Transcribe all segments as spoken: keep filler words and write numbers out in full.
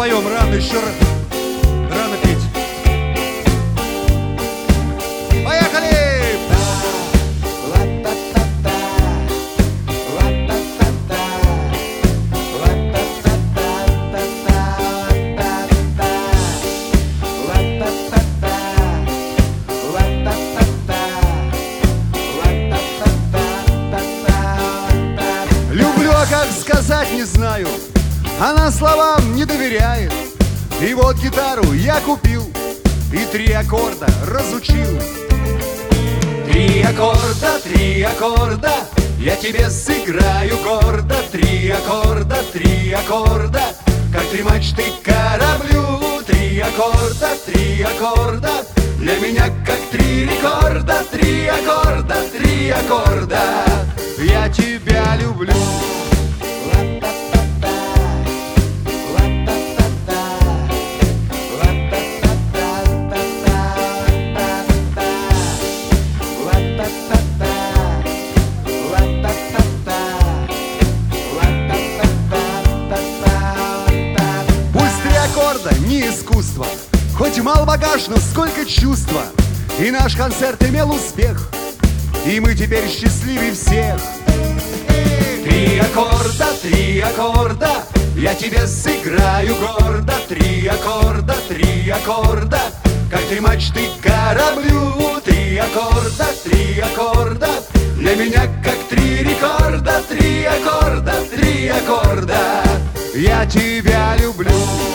споем, рано еще раз. Рано петь. Поехали! Люблю, а как сказать не знаю. Она словам не доверяет. И вот гитару я купил и три аккорда разучил. Три аккорда, три аккорда, я тебе сыграю гордо. Три аккорда, три аккорда, как три мачты кораблю. Три аккорда, три аккорда, для меня как три рекорда. Три аккорда, три аккорда, я тебя люблю. Не искусство, хоть мал багаж, но сколько чувства. И наш концерт имел успех, и мы теперь счастливее всех. Три аккорда, три аккорда, я тебе сыграю гордо. Три аккорда, три аккорда, как три мачты кораблю. Три аккорда, три аккорда, для меня как три рекорда. Три аккорда, три аккорда, я тебя люблю.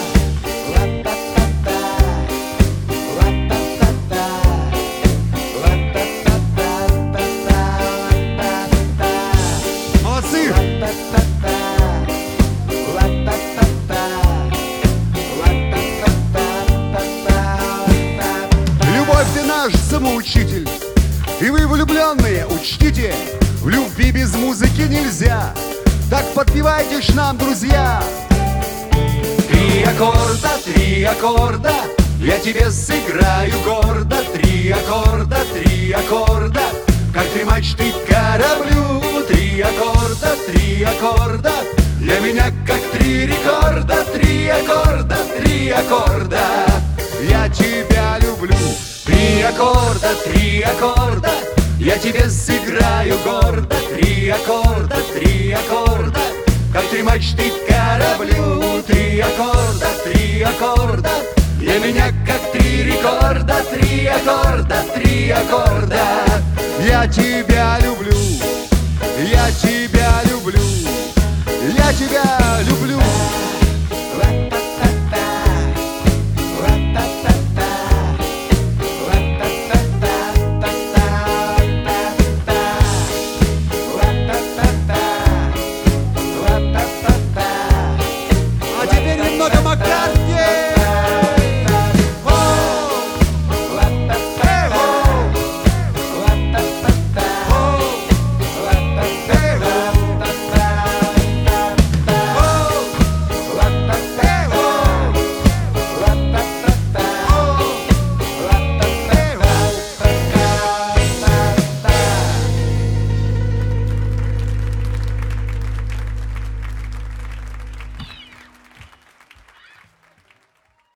Любовь ты наш самоучитель, и вы, влюбленные, учтите, в любви без музыки нельзя. Так подпевайте ж нам, друзья. Три аккорда, три аккорда, я тебе сыграю гордо. Три аккорда, три аккорда, как три мачты кораблю. Три аккорда, три аккорда, для меня как три рекорда. Три аккорда, три аккорда, я тебя люблю. Три аккорда, три аккорда, я тебе сыграю гордо. Три аккорда, три аккорда, как три мачты кораблю. Три аккорда, три аккорда, для меня как три рекорда. Три аккорда, три аккорда, я тебя люблю. Я тебя люблю. Я тебя